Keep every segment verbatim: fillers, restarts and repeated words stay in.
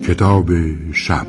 کتاب شب.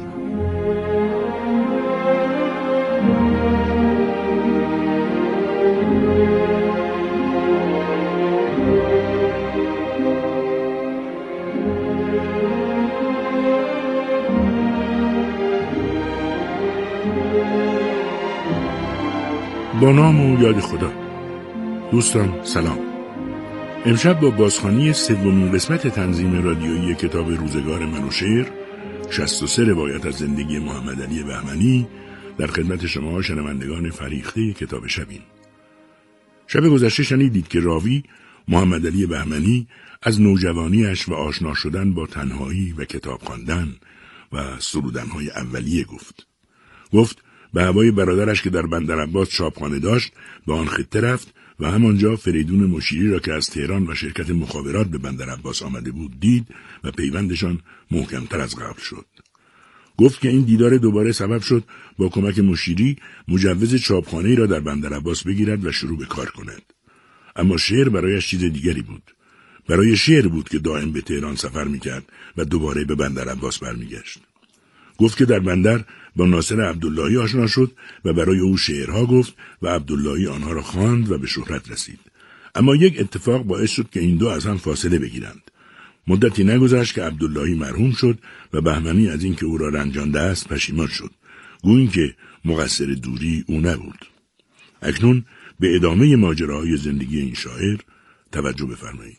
با نام و یاد خدا. دوستان سلام. امشب با بازخوانی سومین قسمت تنظیم رادیویی کتاب روزگار من و شعر، شصت و سه روایت از زندگی محمد علی بهمنی، در خدمت شما شنوندگان فریخته کتاب شبیم. شب گذشته شنیدید که راوی محمد علی بهمنی از نوجوانیش و آشنا شدن با تنهایی و کتاب خواندن و سرودن‌های اولیه گفت. گفت به هوای برادرش که در بندرعباس چاپخانه داشت به آن خطه رفت و همانجا فریدون مشیری را که از تهران و شرکت مخابرات به بندرعباس آمده بود دید و پیوندشان محکمتر از قبل شد. گفت که این دیدار دوباره سبب شد با کمک مشیری مجوز چاپخانه را در بندرعباس بگیرد و شروع به کار کند. اما شعر برایش چیز دیگری بود. برای شعر بود که دائم به تهران سفر میکرد و دوباره به بندرعباس برمیگشت. گفت که در بندر با ناصر عبداللهی آشنا شد و برای او شعرها گفت و عبداللهی آنها را خواند و به شهرت رسید. اما یک اتفاق باعث شد که این دو از هم فاصله بگیرند. مدتی نگذشت که عبداللهی مرحوم شد و بهمنی از اینکه او را رنجانده است پشیمان شد. گویی که مقصر دوری او نبود. اکنون به ادامه ماجراهای زندگی این شاعر توجه بفرمایید.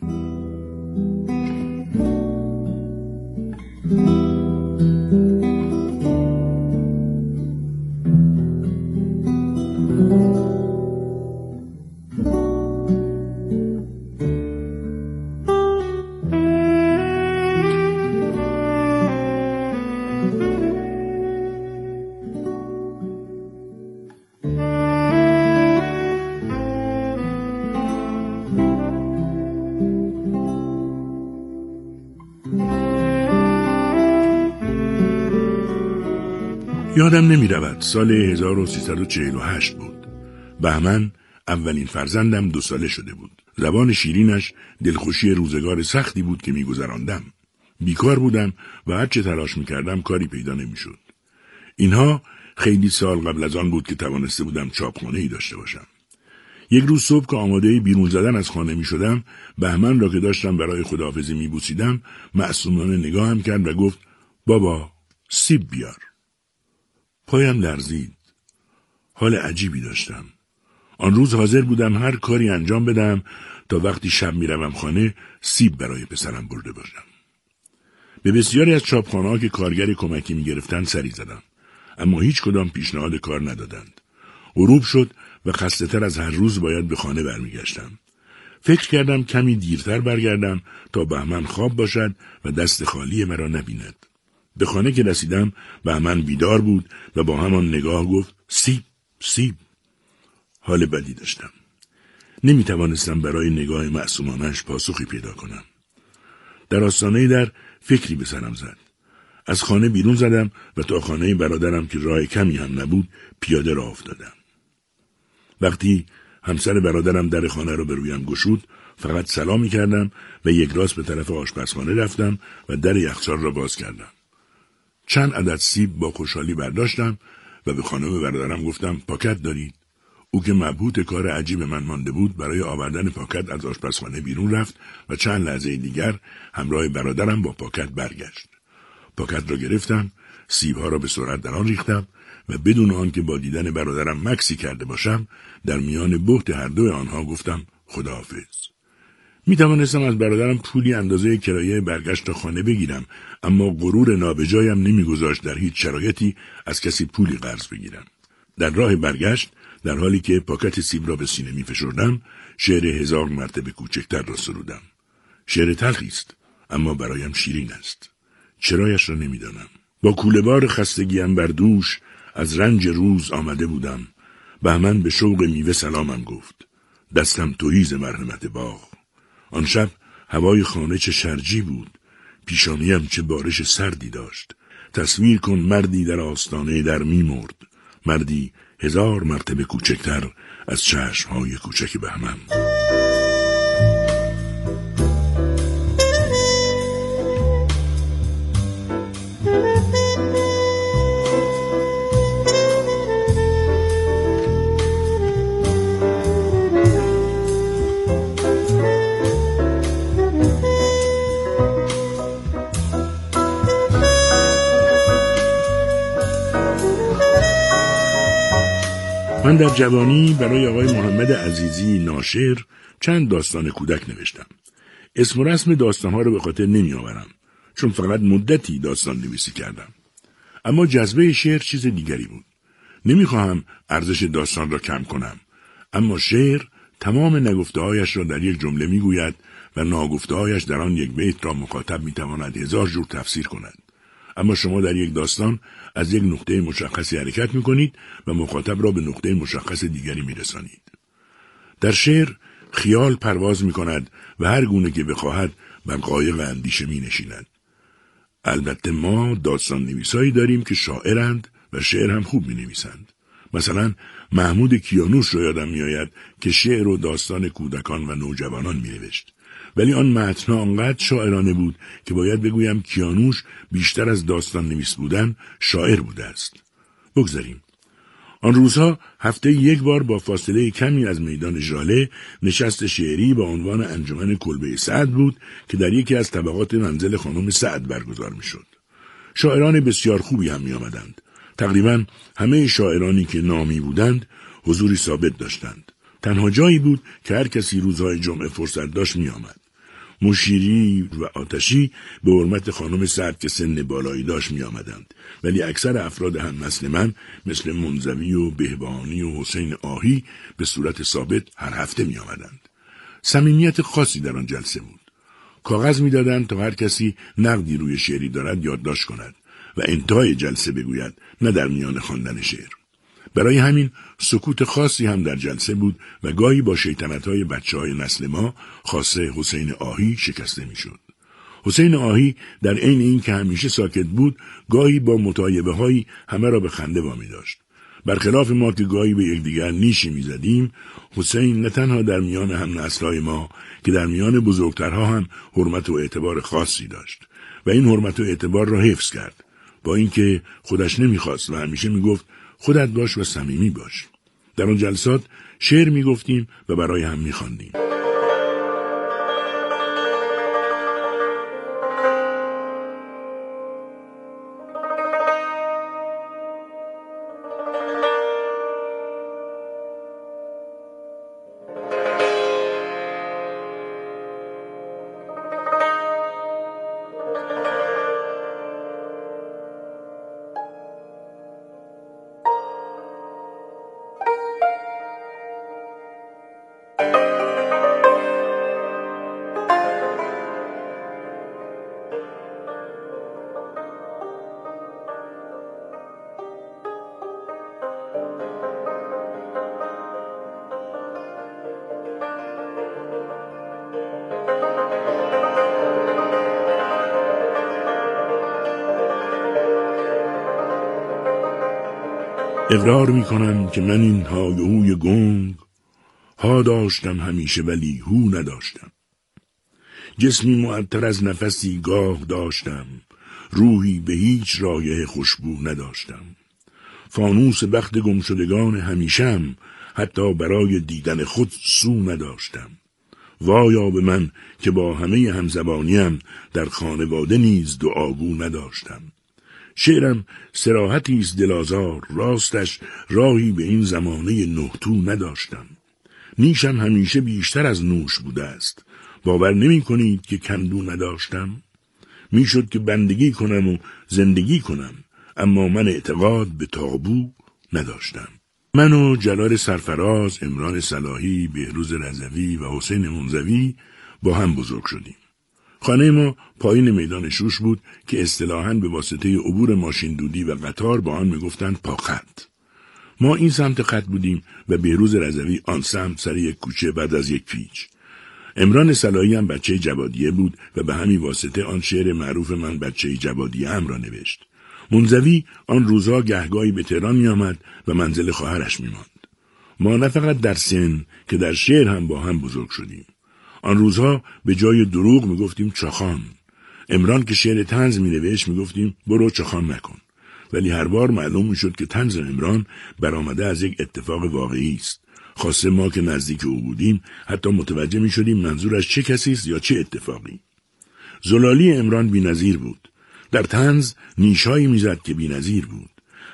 یادم نمی رود سال هزار و سیصد و چهل و هشت بود. بهمن اولین فرزندم دو ساله شده بود. زبان شیرینش دلخوشی روزگار سختی بود که می گذراندم. بیکار بودم و هر چه تلاش می کردم کاری پیدا نمی شد. اینها خیلی سال قبل از آن بود که توانسته بودم چاپخانه ای داشته باشم. یک روز صبح که آماده بیرون زدن از خانه می شدم، بهمن را که داشتم برای خداحافظی می بوسیدم معصومانه نگاهم کرد و گفت بابا سیب بیار. پایم لرزید. حال عجیبی داشتم. آن روز حاضر بودم هر کاری انجام بدم تا وقتی شب می روم خانه سیب برای پسرم برده باشم. به بسیاری از چاپخانه‌ها که کارگر کمکی می گرفتن سری زدم. اما هیچ کدام پیشنهاد کار ندادند. غروب شد و خسته تر از هر روز باید به خانه برمی گشتم. فکر کردم کمی دیرتر برگردم تا بهمن خواب باشد و دست خالی مرا نبیند. به خانه که رسیدم بهمن بیدار بود و با همان نگاه گفت سیب سیب. حال بدی داشتم. نمی توانستم برای نگاه معصومانش پاسخی پیدا کنم. در آستانه در فکری به سرم زد. از خانه بیرون زدم و تا خانه برادرم که راه کمی هم نبود پیاده راه افتادم. وقتی همسر برادرم در خانه را به رویم گشود فقط سلامی کردم و یک راست به طرف آشپزخانه رفتم و در یخچال را باز کردم. چند عدد سیب با خوشحالی برداشتم و به خانم برادرم گفتم پاکت دارید؟ او که مبهوت کار عجیب من مانده بود برای آوردن پاکت از آشپزخانه بیرون رفت و چند لحظه دیگر همراه برادرم با پاکت برگشت. پاکت را گرفتم، سیبها را به سرعت در آن ریختم و بدون آن که با دیدن برادرم مکسی کرده باشم در میان بهت هر دو آنها گفتم خداحافظ. می توانستم از برادرم پولی اندازه کرایه برگشت تا خانه بگیرم، اما غرور نابجایم نمیگذاشت در هیچ شرایطی از کسی پولی قرض بگیرم. در راه برگشت در حالی که پاکت سیب را به سینه می فشردم شعر هزار مرتبه کوچکتر را سرودم. شعر تلخی است اما برایم شیرین است. چرایش را نمیدانم. با کوله‌بار خستگیم بر دوش از رنج روز آمده بودم. بهمن به شوق میوه سلامم گفت. دستم تهیز مرحمت باغ. آن شب هوای خانه چه شرجی بود. پیشانیم چه بارش سردی داشت. تصویر کن مردی در آستانه در می مرد. مردی هزار مرتبه کوچکتر از چشمهای کوچک بهمن. من در جوانی برای آقای محمد عزیزی ناشر چند داستان کودک نوشتم. اسم و رسم داستانها رو به خاطر نمی آورم، چون فقط مدتی داستان نویسی کردم. اما جذبه شعر چیز دیگری بود. نمیخواهم ارزش داستان را کم کنم، اما شعر تمام نگفته‌هایش را در یک جمله میگوید و ناگفته‌هایش در آن یک بیت را مخاطب میتواند هزار جور تفسیر کند. اما شما در یک داستان از یک نقطه مشخصی حرکت میکنید و مخاطب را به نقطه مشخص دیگری میرسانید. در شعر خیال پرواز میکند و هر گونه که بخواهد بر قایق اندیشه مینشیند. البته ما داستان نویسایی داریم که شاعرند و شعر هم خوب مینویسند. مثلا محمود کیانوش رو یادم میآید که شعر و داستان کودکان و نوجوانان مینوشت. ولی آن متن آنقدر شاعرانه بود که باید بگویم کیانوش بیشتر از داستان نویس بودن شاعر بوده است. بگذاریم. آن روزها هفته یک بار با فاصله کمی از میدان ژاله نشست شعری با عنوان انجمن کلبه سعد بود که در یکی از طبقات منزل خانم سعد برگزار میشد. شاعران بسیار خوبی هم می آمدند. تقریبا همه شاعرانی که نامی بودند حضوری ثابت داشتند. تنها جایی بود که هر کسی روزهای جمعه فرصت داشت می آمد. مشیری و آتشی به حرمت خانم سعد که سن بالایی داشت می آمدند، ولی اکثر افراد هم نسل من مثل منزوی و بهبهانی و حسین آهی به صورت ثابت هر هفته می آمدند. صمیمیت خاصی در آن جلسه بود. کاغذ می دادند تا هر کسی نقدی روی شعری دارد یادداشت کند و انتهای جلسه بگوید، نه در میان خواندن شعر. برای همین سکوت خاصی هم در جلسه بود و گاهی با شیطنت‌های بچه‌های نسل ما خاصه حسین آهی شکسته می‌شد. حسین آهی در عین این که همیشه ساکت بود، گاهی با مطایبه‌هایی همه را به خنده وامی داشت. برخلاف ما که گاهی به یکدیگر نیشی می‌زدیم، حسین نه تنها در میان هم نسل‌های ما که در میان بزرگترها هم حرمت و اعتبار خاصی داشت و این حرمت و اعتبار را حفظ کرد، با اینکه خودش نمی‌خواست و همیشه می‌گفت خودت باش و صمیمی باش. در آن جلسات شعر می‌گفتیم و برای هم می‌خواندیم. اقرار می کنم که من این های هوی گنگ ها داشتم همیشه ولی هو نداشتم. جسمی معطر از نفسی گاه داشتم، روحی به هیچ رایحه خوشبو نداشتم. فانوس بخت گمشدگان همیشم، حتی برای دیدن خود سو نداشتم. وایا به من که با همه همزبانیم در خانواده نیز دعاگو نداشتم. شعرم صراحتی است دلازار، راستش راهی به این زمانه نهتو نداشتم. نیشم همیشه بیشتر از نوش بوده است. باور نمی کنید که کندو نداشتم؟ می شد که بندگی کنم و زندگی کنم، اما من اعتقاد به تابو نداشتم. من و جلال سرفراز، عمران صلاحی، بهروز رضوی و حسین منزوی با هم بزرگ شدیم. خانه ما پایین میدان شوش بود که اصطلاحاً به واسطه عبور ماشین دودی و قطار با آن میگفتند پاخط. ما این سمت خط بودیم و بهروز رضوی آن سمت سر یک کوچه بعد از یک پیچ. عمران صلاحی هم بچه جوادیه بود و به همین واسطه آن شعر معروف من بچه جوادیه هم را نوشت. منزوی آن روزها گهگاهی به تهران می آمد و منزل خواهرش می ماند. ما نه فقط در سن که در شعر هم با هم بزرگ شدیم. آن روزها به جای دروغ می گفتیم چاخان. عمران که شعر طنز می نوشت می گفتیم برو چاخان نکن. ولی هر بار معلوم می شد که طنز عمران برآمده از یک اتفاق واقعی است. خاصه ما که نزدیک او بودیم حتی متوجه می شدیم منظورش چه کسی است یا چه اتفاقی. زلالی عمران بی‌نظیر بود. در طنز نیشهایی میزد که بی‌نظیر بود.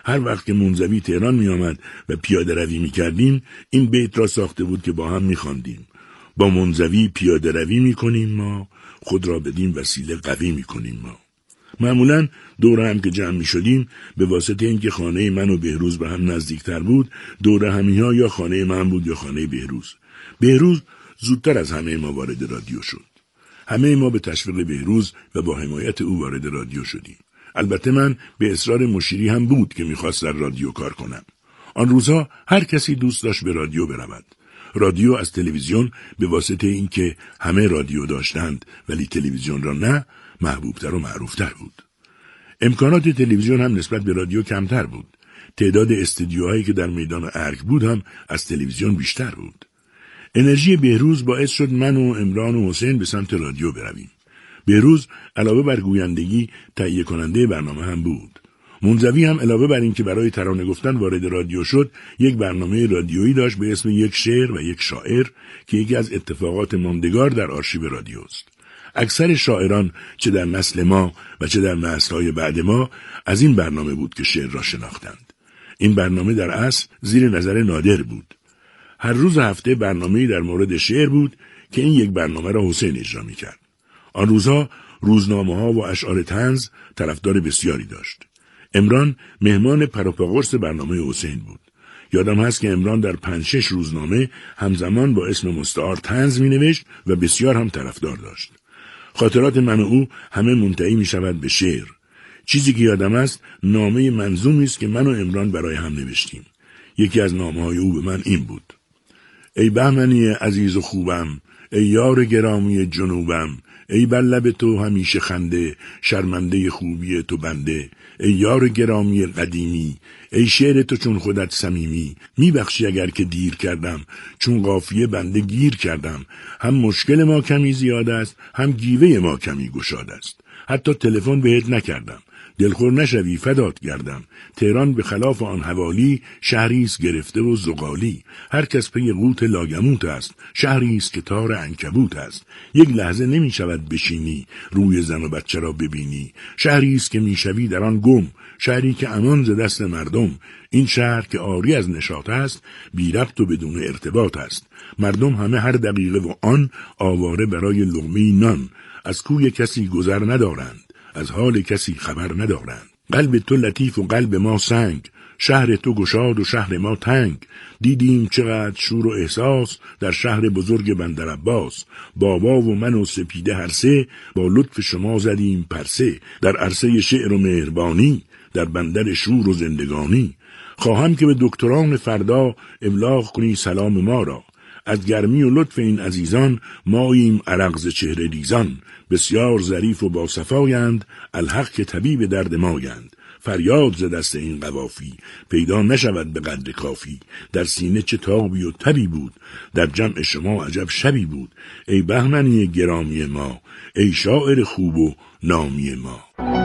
هر وقت که منزوی تهران می آمد و پیاده روی می کردیم، این بیت را ساخته بود که با هم می خواندیم: با منزوی پیاده روی می کنیم ما، خود را بدین وسیله قوی می کنیم ما. معمولاً دور هم که جمع می شدیم، به واسطه اینکه خانه من و بهروز به هم نزدیکتر بود، دور همی ها یا خانه من بود یا خانه بهروز. بهروز زودتر از همه ما وارد رادیو شد. همه ما به تشویق بهروز و با حمایت او وارد رادیو شدیم. البته من به اصرار مشیری هم بود که میخواست در رادیو کار کنم. آن روزها هر کسی دوست داشت به رادیو برود. رادیو از تلویزیون به واسطه اینکه همه رادیو داشتند ولی تلویزیون را نه، محبوبتر و معروفتر بود. امکانات تلویزیون هم نسبت به رادیو کمتر بود. تعداد استودیوهایی که در میدان ارگ بود هم از تلویزیون بیشتر بود. انرژی بهروز باعث شد من و عمران و حسین به سمت رادیو برویم. بهروز علاوه بر گویندگی تهیه کننده برنامه هم بود. منزوی هم علاوه بر این که برای ترانه گفتن وارد رادیو شد، یک برنامه رادیویی داشت به اسم یک شعر و یک شاعر که یکی از اتفاقات ماندگار در آرشیو رادیو است. اکثر شاعران چه در نسل ما و چه در نسل‌های بعد ما از این برنامه بود که شعر را شناختند. این برنامه در اصل زیر نظر نادر بود. هر روز هفته برنامه‌ای در مورد شعر بود که این یک برنامه را حسین اجرا می‌کرد. آن روزها روزنامه‌ها و اشعار طنز طرفدار بسیاری داشت. عمران مهمان پروپاگورس برنامه حسین بود. یادم هست که عمران در پنج شش روزنامه همزمان با اسم مستعار طنز می‌نوشت و بسیار هم طرفدار داشت. خاطرات من و او همه منتهی می‌شود به شعر. چیزی که یادم است نامه منظومی است که من و عمران برای هم نوشتیم. یکی از نامه‌های او به من این بود: ای بهمنی عزیز و خوبم، ای یار گرامی جنوبم، ای بر لب تو همیشه خنده، شرمنده خوبی تو بنده، ای یار گرامی قدیمی، ای شعر تو چون خودت صمیمی، میبخشی اگر که دیر کردم، چون قافیه بنده گیر کردم، هم مشکل ما کمی زیاد است، هم گیوه ما کمی گشاد است، حتی تلفن بهت نکردم، دلخور نشوی فدات گردم، تهران به خلاف آن حوالی، شهریست گرفته و زغالی، هر کس پی قوت لاگموت است، شهریست که تار عنکبوت است، یک لحظه نمی شود بشینی، روی زن و بچه را ببینی، شهریست که می شوی در آن گم، شهری که امان ز دست مردم، این شهر که عاری از نشاط است، بی ربط و بدون ارتباط است، مردم همه هر دقیقه و آن آواره برای لقمه نان، از کوی کسی گذر ندارند، از حال کسی خبر ندارند. قلب تو لطیف و قلب ما سنگ، شهر تو گشاد و شهر ما تنگ، دیدیم چقدر شور و احساس در شهر بزرگ بندر عباس، بابا و من و سپیده هر سه با لطف شما زدیم پرسه، در عرصه شعر و مهربانی، در بندر شور و زندگانی، خواهم که به دکتران فردا ابلاغ کنی سلام ما را، از گرمی و لطف این عزیزان ماییم عرق ز چهره ریزان، بسیار ظریف و باصفایند، الحق که طبیب درد مایند، فریاد ز دست این قوافی پیدا نشود به قدر کافی، در سینه چه تابی و تبی بود، در جمع شما عجب شبی بود، ای بهمنی گرامی ما، ای شاعر خوب و نامی ما.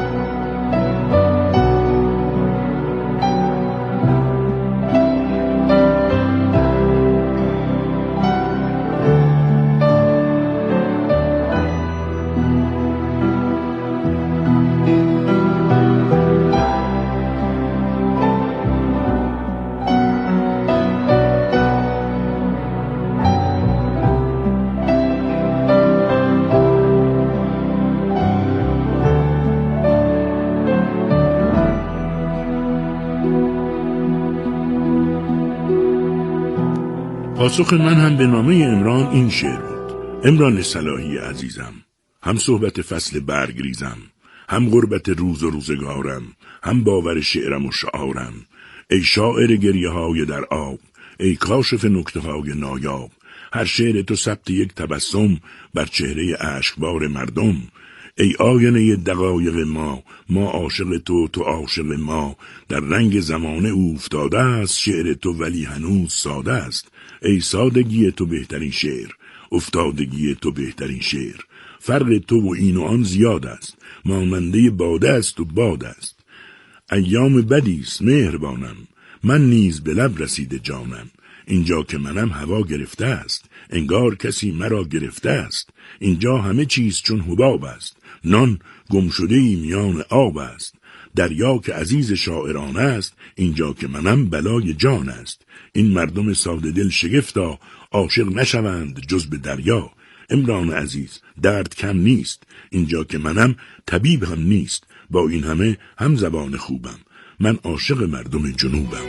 پاسخ من هم به نامه عمران این شعر بود: عمران صلاحی عزیزم، هم صحبت فصل برگریزم، هم غربت روز و روزگارم، هم باور شعرم و شعارم، ای شاعر گریه های در آب، ای کاشف نکته های نایاب، هر شعر تو ثبت یک تبسم بر چهره اشکبار مردم، ای آینه دقایق ما، ما عاشق تو، تو عاشق ما، در رنگ زمانه افتاده است شعر تو ولی هنوز ساده است، ای سادگی تو بهترین شعر، افتادگی تو بهترین شعر، فرق تو و این و آن زیاد است، ماننده باده است و باد است، ایام بدیست مهربانم، من نیز به لب رسیده جانم، اینجا که منم هوا گرفته است، انگار کسی مرا گرفته است، اینجا همه چیز چون حباب است، نان گم شده ای میان آب است، دریا که عزیز شاعران است، اینجا که منم بلای جان است. این مردم ساده دل شگفتا، عاشق نشوند جز به دریا. عمران عزیز درد کم نیست، اینجا که منم طبیب هم نیست. با این همه هم زبان خوبم، من عاشق مردم جنوبم.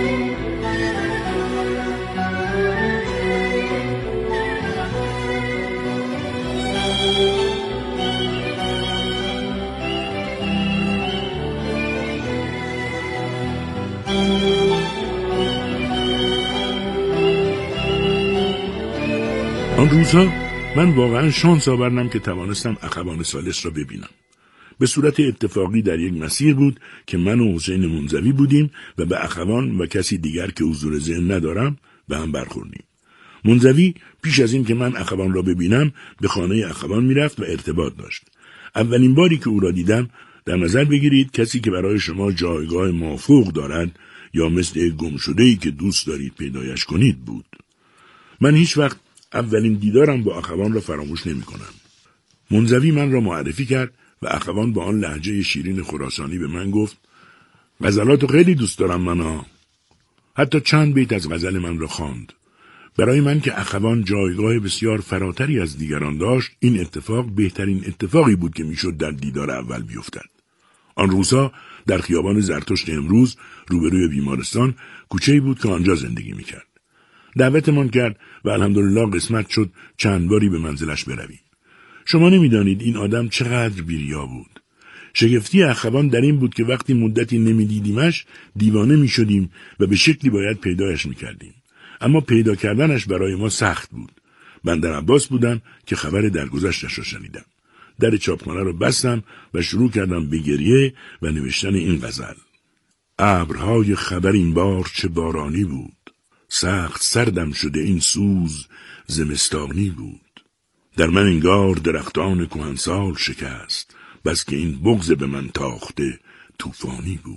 آن روزها من واقعا شانس آوردم که توانستم اخوان ثالث را ببینم. به صورت اتفاقی در یک مسیر بود که من و حسین منزوی بودیم و به اخوان و کسی دیگر که حضور ذهن ندارم به هم برخوردیم. منزوی پیش از این که من اخوان را ببینم به خانه اخوان میرفت و ارتباط داشت. اولین باری که او را دیدم، در نظر بگیرید کسی که برای شما جایگاه مافوق دارد یا مثل گمشده‌ای که دوست دارید پیدایش کنید بود. من هیچ وقت اولین دیدارم با اخوان را فراموش نمی کنم. منزوی من را معرفی کرد و اخوان با آن لهجه شیرین خراسانی به من گفت غزلاتو خیلی دوست دارم منا. حتی چند بیت از غزل من را خواند. برای من که اخوان جایگاه بسیار فراتری از دیگران داشت، این اتفاق بهترین اتفاقی بود که میشد در دیدار اول بیفتد. آن روزها در خیابان زرتشت امروز روبروی بیمارستان کوچه‌ای بود که آنجا زندگی میکرد. دعوتمان کرد و الحمدلله قسمت شد چند باری به منزلش برویم. شما نمیدانید این آدم چقدر بیریا بود. شگفتی اخوان در این بود که وقتی مدتی نمیدیدیمش دیوانه میشدیم و به شکلی باید پیدایش میکردیم. اما پیدا کردنش برای ما سخت بود. بندر عباس بودم که خبر درگذشتش را شنیدم. در چاپخانه را بستم و شروع کردم به گریه و نوشتن این غزل. ابرهای خبر این بار چه بارانی بود، سخت سردم شده این سوز زمستانی بود. در من انگار درختان کهنسال شکست، بس که این بغض به من تاخته طوفانی بود.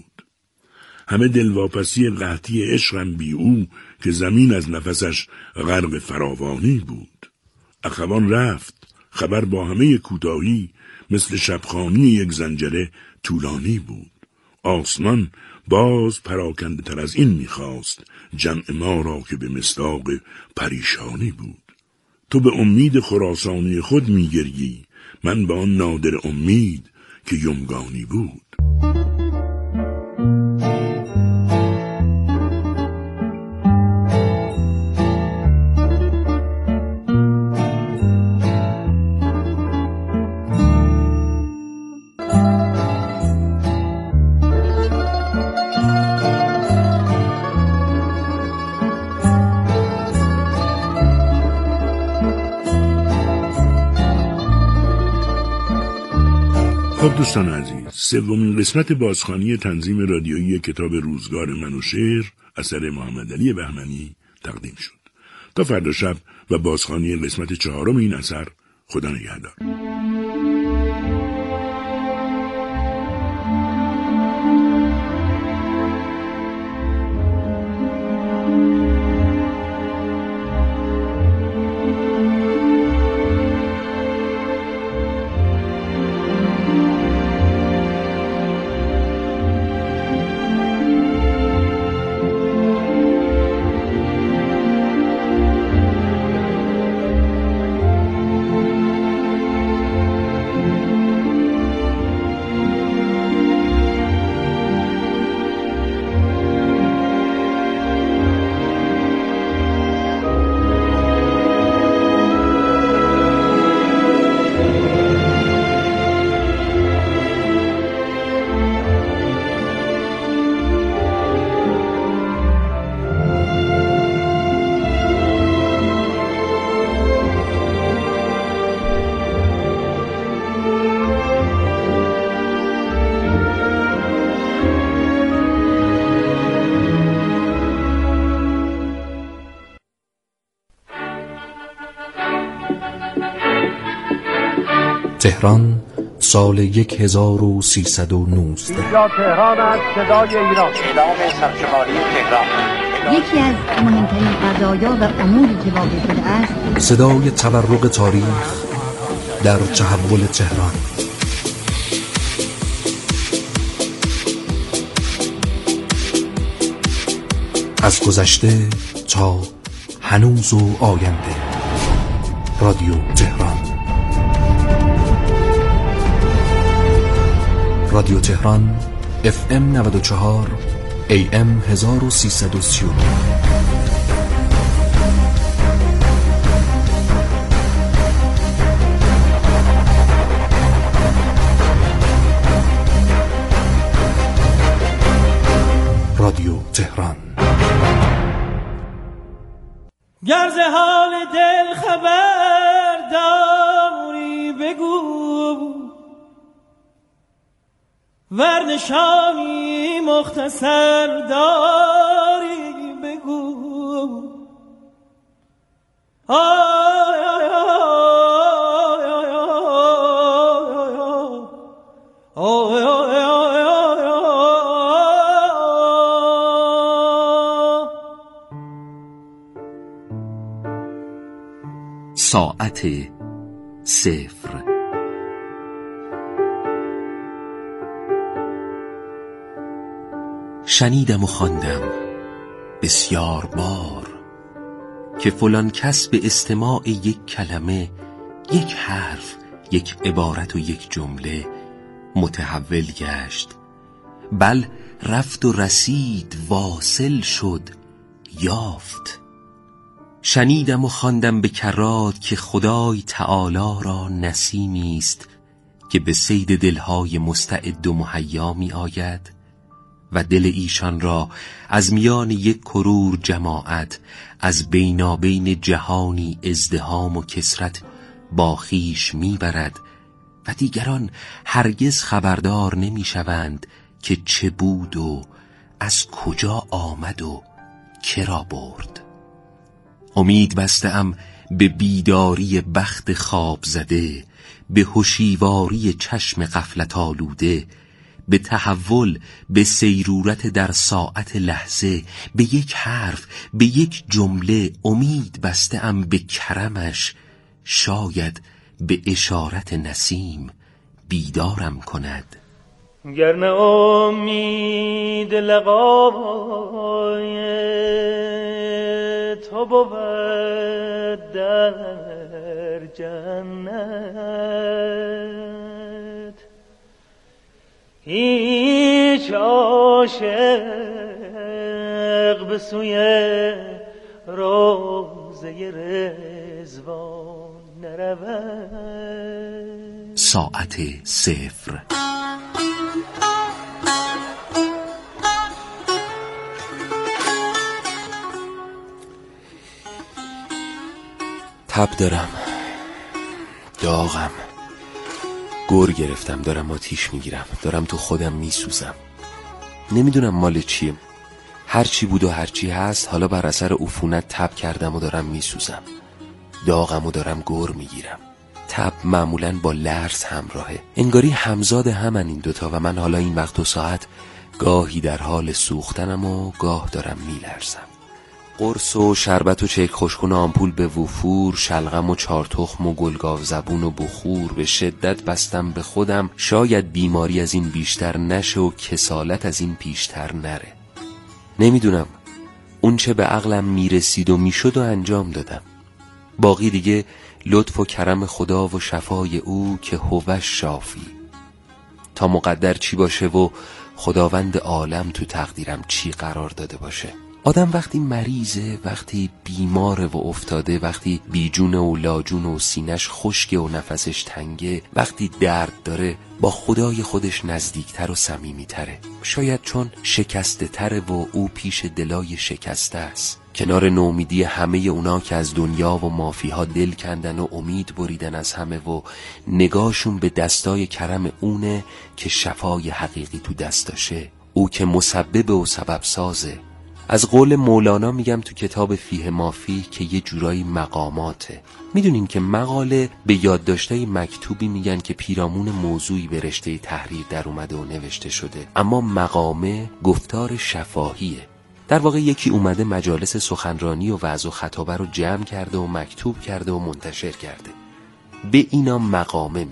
همه دلواپسی قحطی عشقم بی او، که زمین از نفسش غرق فراوانی بود. اخوان رفت، خبر با همه کوتاهی مثل شبخانی یک زنجره طولانی بود. آسمان باز پراکنده تر از این میخواست جمع ما را که به مصداق پریشانی بود. تو به امید خراسانی خود میگریی، من به آن نادر امید که یمگانی بود. خب دوستان عزیز، سومین قسمت بازخوانی تنظیم رادیویی کتاب روزگار من و شعر اثر محمد علی بهمنی تقدیم شد. تا فردا شب و بازخوانی قسمت چهارم این اثر، خدا نگهدار. تهران سال یک هزار و سیصد و نوزده. اینجا تهران است، صدای ایران. اعلام سرشماری تهران. یکی از مهمترین قضایا و اموری که واقع شده است، صدای تورق تاریخ در تحول تهران. از گذشته تا هنوز و آینده. رادیو تهران. رادیو تهران اف ام نود و چهار ای ام هزار و سیصد و سی و نه. رادیو تهران. گر ز حال دل خبر داری بگو، ور نشانی مختصر داری بگو. آی آی آی آی آی آی ساعت صفر. شنیدم و خواندم بسیار بار که فلان کس به استماع یک کلمه، یک حرف، یک عبارت و یک جمله متحول گشت، بل رفت و رسید، واصل شد، یافت. شنیدم و خواندم به کرات که خدای تعالی را نسیمی است که به صید دلهای مستعد و مهیا می آید و دل ایشان را از میان یک کرور جماعت، از بینابین جهانی ازدحام و کثرت با خویش می برد و دیگران هرگز خبردار نمی شوند که چه بود و از کجا آمد و کرا برد. امید بسته‌ام به بیداری بخت خواب زده، به هوشیواری چشم غفلت آلوده، به تحول، به سیرورت در ساعت لحظه، به یک حرف، به یک جمله. امید بسته‌ام به کرمش، شاید به اشارت نسیم بیدارم کند. گر نه امید لقای تو بود در جنت، هیچ عاشق به سوی روضه رضوان نرود. ساعت صفر. تب دارم، داغم، گر گرفتم، دارم آتیش میگیرم، دارم تو خودم میسوزم. نمیدونم مال چیه، هرچی بود و هرچی هست حالا بر اثر عفونت تب کردم و دارم میسوزم، داغم و دارم گر میگیرم. تب معمولاً با لرز همراهه، انگاری همزاد همن این دوتا و من حالا این وقت و ساعت گاهی در حال سوختنم و گاه دارم میلرزم. قرص و شربت و چک خوشکن آمپول به وفور، شلغم و چارتخم و گلگاو زبون و بخور، به شدت بستم به خودم شاید بیماری از این بیشتر نشه و کسالت از این پیشتر نره. نمیدونم، اون چه به عقلم میرسید و میشد و انجام دادم، باقی دیگه لطف و کرم خدا و شفای او که هوش شافی. تا مقدر چی باشه و خداوند عالم تو تقدیرم چی قرار داده باشه. آدم وقتی مریضه، وقتی بیماره و افتاده، وقتی بیجونه و لاجونه و سینش خشکه و نفسش تنگه، وقتی درد داره، با خدای خودش نزدیکتر و صمیمیتره. شاید چون شکسته تره و او پیش دلای شکسته است. کنار نومیدی همه اونا که از دنیا و مافیها دل کندن و امید بریدن از همه و نگاهشون به دستای کرم اونه که شفای حقیقی تو دستاشه، او که مسبب و سبب سازه. از قول مولانا میگم تو کتاب فیه مافی که یه جورایی مقاماته. میدونین که مقاله به یادداشتای مکتوبی میگن که پیرامون موضوعی به رشته تحریر در اومده و نوشته شده، اما مقامه گفتار شفاهیه. در واقع یکی اومده مجالس سخنرانی و وعظ و خطابه رو جمع کرده و مکتوب کرده و منتشر کرده. به اینا مقامه میگن.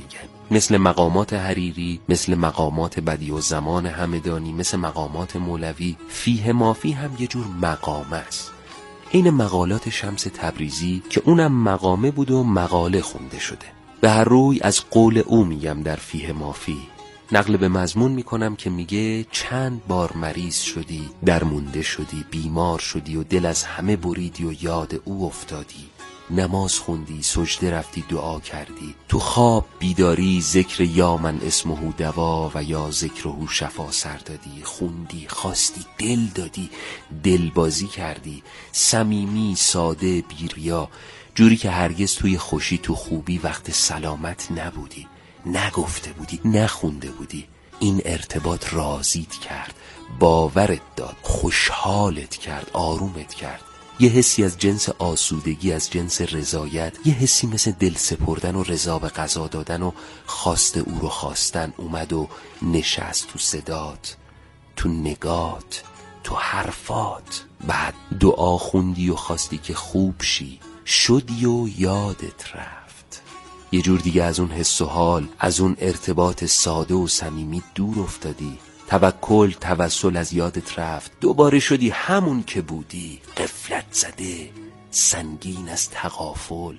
مثل مقامات حریری، مثل مقامات بدیع‌الزمان همدانی، مثل مقامات مولوی. فیه مافی هم یه جور مقامه است، این مقالات شمس تبریزی که اونم مقامه بود و مقاله خونده شده. به هر روی از قول او میگم در فیه مافی، نقل به مضمون میکنم که میگه چند بار مریض شدی، درمونده شدی، بیمار شدی و دل از همه بریدی و یاد او افتادی، نماز خوندی، سجده رفتی، دعا کردی، تو خواب بیداری ذکر یا من اسمه دوا و یا ذکره شفا سر دادی، خوندی، خواستی، دل دادی، دلبازی کردی، صمیمی، ساده، بیریا، جوری که هرگز توی خوشی تو خوبی وقت سلامت نبودی، نگفته بودی، نخونده بودی. این ارتباط راضیت کرد، باورت داد، خوشحالت کرد، آرومت کرد. یه حسی از جنس آسودگی، از جنس رضایت، یه حسی مثل دل سپردن و رضا به قضا دادن و خواست او رو خواستن اومد و نشست تو صدات، تو نگات، تو حرفات. بعد دعا خوندی و خواستی که خوب شی، شدی و یادت رفت. یه جور دیگه از اون حس و حال، از اون ارتباط ساده و صمیمی دور افتادی. توکل، توسل از یادت رفت، دوباره شدی همون که بودی، غفلت زده، سنگین از تغافل.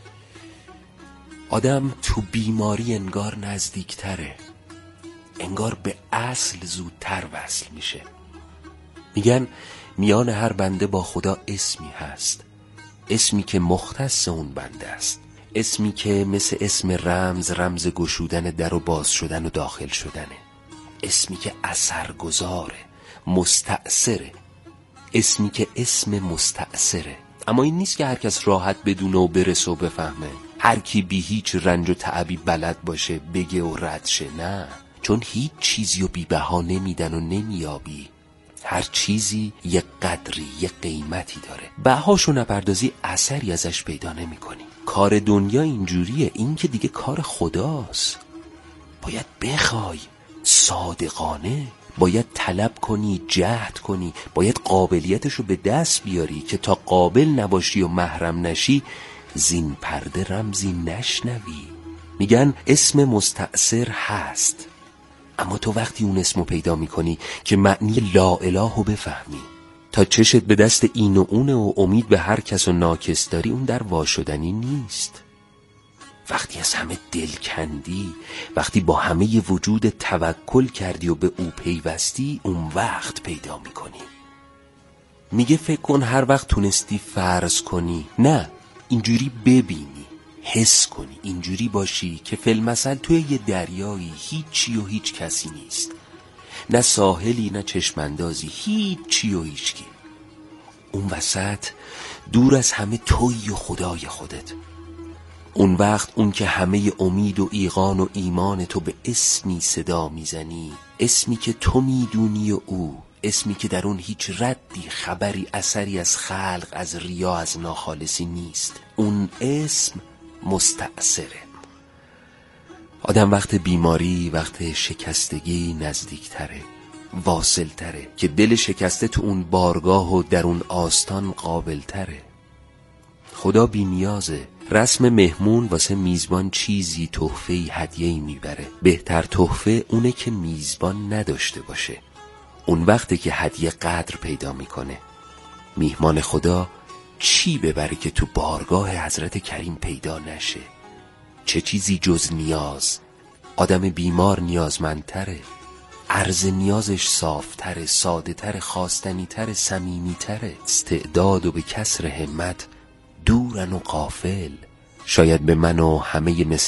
آدم تو بیماری انگار نزدیکتره، انگار به اصل زودتر وصل میشه. میگن میان هر بنده با خدا اسمی هست، اسمی که مختص اون بنده است، اسمی که مثل اسم رمز، رمز گشودن در و باز شدن و داخل شدنه، اسمی که اثرگذاره، مستأثره، اسمی که اسم مستأثره. اما این نیست که هر کس راحت بدونه و برسه و بفهمه، هر کی بی هیچ رنج و تعبی بلد باشه بگه و رد شه. نه، چون هیچ چیزی رو بی بها نمیدن و نمیابی. هر چیزی یه قدری، یه قیمتی داره، بهاشو نپردازی اثری ازش پیدا نمی کنی. کار دنیا اینجوریه، این که دیگه کار خداست. باید بخوای صادقانه، باید طلب کنی، جهد کنی، باید قابلیتشو به دست بیاری که تا قابل نباشی و محرم نشی زین پرده رمزی نشنوی. میگن اسم مستأثر هست، اما تو وقتی اون اسمو پیدا میکنی که معنی لا اله رو بفهمی، تا چشت به دست این و اونه و امید به هر کس و ناکس داری، اون در واشدنی نیست. وقتی از همه دل کندی، وقتی با همه وجود توکل کردی و به او پیوستی، اون وقت پیدا میکنی. میگه فکر کن هر وقت تونستی فرض کنی، نه، اینجوری ببینی، حس کنی، اینجوری باشی که فی‌المثل توی یه دریایی هیچی و هیچ کسی نیست، نه ساحلی نه چشماندازی، هیچی و هیچکی. اون وسط دور از همه تویی و خدای خودت. اون وقت اون که همه امید و ایقان و ایمان تو به اسمی صدا میزنی، اسمی که تو میدونی و او، اسمی که در اون هیچ ردی، خبری، اثری از خلق، از ریا، از ناخالصی نیست. اون اسم مستأثره. آدم وقت بیماری، وقت شکستگی نزدیکتره، واصلتره، که دل شکسته تو اون بارگاه و در اون آستان قابلتره. خدا بی نیازه. رسم مهمون واسه میزبان چیزی، تحفه‌ای، هدیه‌ای میبره. بهتر تحفه اونه که میزبان نداشته باشه. اون وقته که هدیه قدر پیدا میکنه. میهمان خدا چی ببره که تو بارگاه حضرت کریم پیدا نشه؟ چه چیزی جز نیاز؟ آدم بیمار نیازمندتره، عرض نیازش صافتره، ساده تره، خواستنی تره، صمیمی تره. استعداد و به کسر همت دورن و غافل. شاید به من و همه مثل